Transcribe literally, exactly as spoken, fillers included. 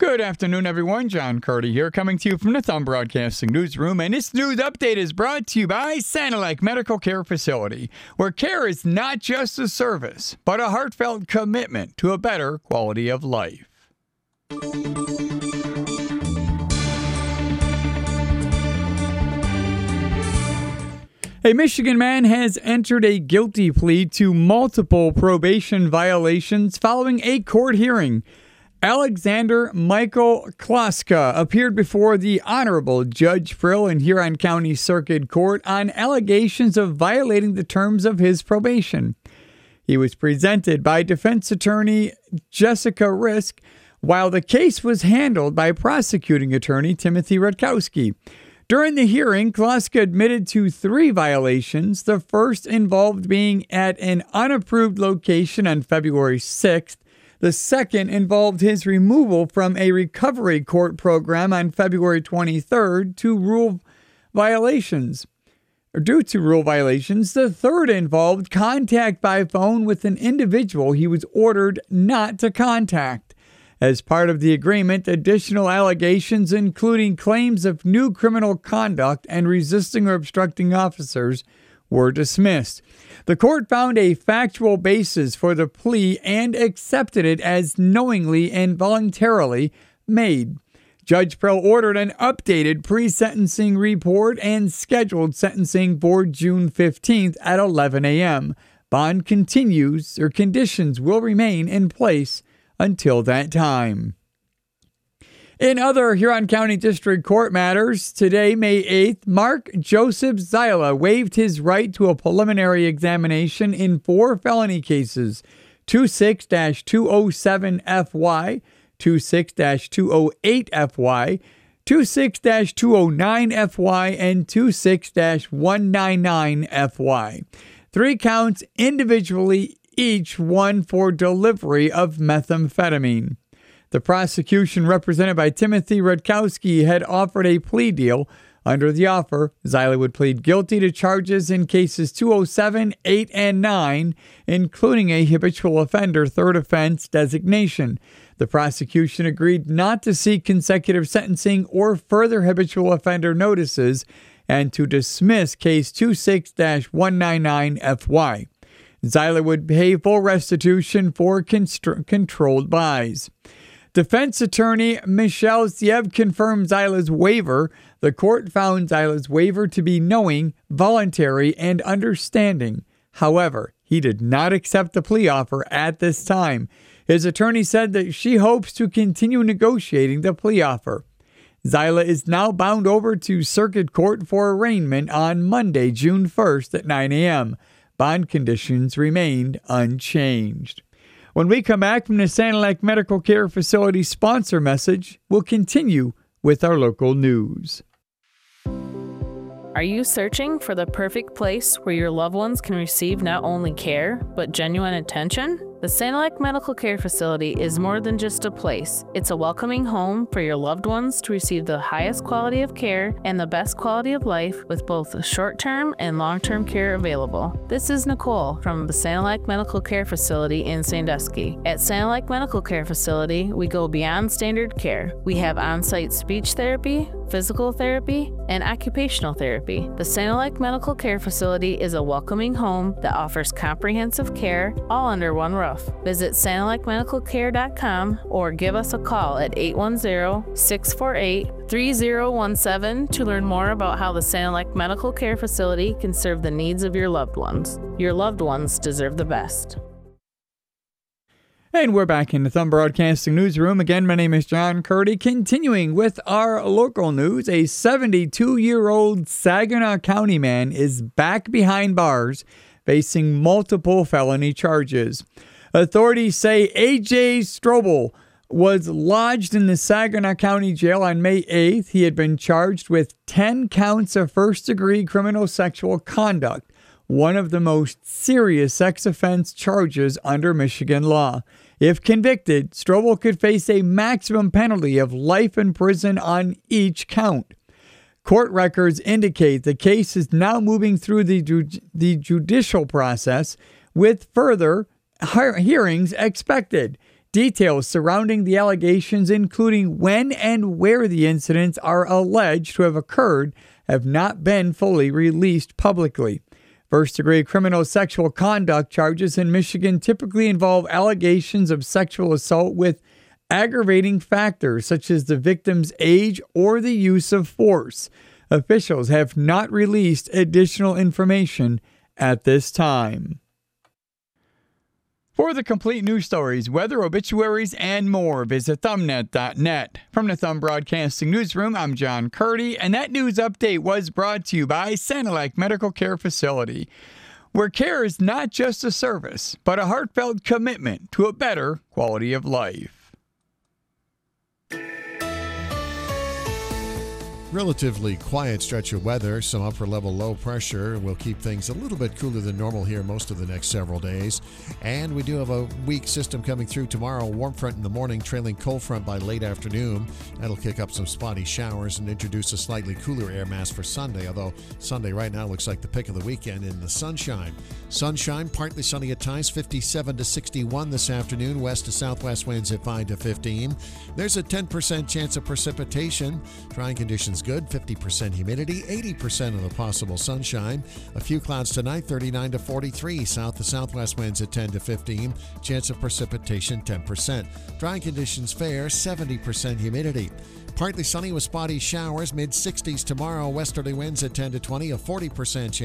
Good afternoon, everyone. John Curdy here, coming to you from the Thumb Broadcasting Newsroom. And this news update is brought to you by Sanilac Medical Care Facility, where care is not just a service, but a heartfelt commitment to a better quality of life. A Michigan man has entered a guilty plea to multiple probation violations following a court hearing. Alexander Michael Kloska appeared before the Honorable Judge Frill in Huron County Circuit Court on allegations of violating the terms of his probation. He was presented by defense attorney Jessica Risk, while the case was handled by prosecuting attorney Timothy Rutkowski. During the hearing, Kloska admitted to three violations. The first involved being at an unapproved location on February sixth. The second involved his removal from a recovery court program on February twenty-third to rule violations. Or due to rule violations, the third involved contact by phone with an individual he was ordered not to contact. As part of the agreement, additional allegations, including claims of new criminal conduct and resisting or obstructing officers, were dismissed. The court found a factual basis for the plea and accepted it as knowingly and voluntarily made. Judge Frill ordered an updated pre-sentencing report and scheduled sentencing for June fifteenth at eleven a.m. Bond continues, or conditions will remain in place until that time. In other Huron County District Court matters, today, May eighth, Mark Joseph Zyla waived his right to a preliminary examination in four felony cases: twenty-six dash two oh seven F Y, twenty-six dash two oh eight F Y, twenty-six dash two oh nine F Y, and twenty-six dash one ninety-nine F Y. Three counts individually, each one for delivery of methamphetamine. The prosecution, represented by Timothy Rutkowski, had offered a plea deal. Under the offer, Zyla would plead guilty to charges in cases two oh seven, eight, and nine, including a habitual offender third offense designation. The prosecution agreed not to seek consecutive sentencing or further habitual offender notices and to dismiss case twenty-six dash one ninety-nine F Y. Zyla would pay full restitution for constr- controlled buys. Defense attorney Michelle Siev confirmed Zyla's waiver. The court found Zyla's waiver to be knowing, voluntary, and understanding. However, he did not accept the plea offer at this time. His attorney said that she hopes to continue negotiating the plea offer. Zyla is now bound over to Circuit Court for arraignment on Monday, June first at nine a.m. Bond conditions remained unchanged. When we come back from the Sanilac Medical Care Facility sponsor message, we'll continue with our local news. Are you searching for the perfect place where your loved ones can receive not only care, but genuine attention? The Sanilac Medical Care Facility is more than just a place. It's a welcoming home for your loved ones to receive the highest quality of care and the best quality of life with both short-term and long-term care available. This is Nicole from the Sanilac Medical Care Facility in Sandusky. At Sanilac Medical Care Facility, we go beyond standard care. We have on-site speech therapy, physical therapy, and occupational therapy. The Sanilac Medical Care Facility is a welcoming home that offers comprehensive care all under one roof. Visit Sanilac Medical Care dot com or give us a call at eight one zero, six four eight, three zero one seven to learn more about how the Sanilac Medical Care Facility can serve the needs of your loved ones. Your loved ones deserve the best. And we're back in the Thumb Broadcasting Newsroom. Again, my name is John Curdy. Continuing with our local news, a seventy-two-year-old Saginaw County man is back behind bars, facing multiple felony charges. Authorities say A J Strobel was lodged in the Saginaw County Jail on May eighth. He had been charged with ten counts of first-degree criminal sexual conduct, one of the most serious sex offense charges under Michigan law. If convicted, Strobel could face a maximum penalty of life in prison on each count. Court records indicate the case is now moving through the, ju- the judicial process with further he- hearings expected. Details surrounding the allegations, including when and where the incidents are alleged to have occurred, have not been fully released publicly. First-degree criminal sexual conduct charges in Michigan typically involve allegations of sexual assault with aggravating factors such as the victim's age or the use of force. Officials have not released additional information at this time. For the complete news stories, weather, obituaries, and more, visit thumbnet dot net. From the Thumb Broadcasting Newsroom, I'm John Curdy, and that news update was brought to you by Sanilac Medical Care Facility, where care is not just a service, but a heartfelt commitment to a better quality of life. Relatively quiet stretch of weather, some upper level low pressure will keep things a little bit cooler than normal here most of the next several days. And we do have a weak system coming through tomorrow. Warm front in the morning, trailing cold front by late afternoon. That'll kick up some spotty showers and introduce a slightly cooler air mass for Sunday, although Sunday right now looks like the pick of the weekend in the sunshine. Sunshine, partly sunny at times, fifty-seven to sixty-one this afternoon. West to southwest winds at five to fifteen. There's a ten percent chance of precipitation. Drying conditions good, fifty percent humidity, eighty percent of the possible sunshine. A few clouds tonight, thirty-nine to forty-three. South to southwest winds at ten to fifteen. Chance of precipitation, ten percent. Drying conditions fair, seventy percent humidity. Partly sunny with spotty showers, mid sixties tomorrow. Westerly winds at ten to twenty, a forty percent chance.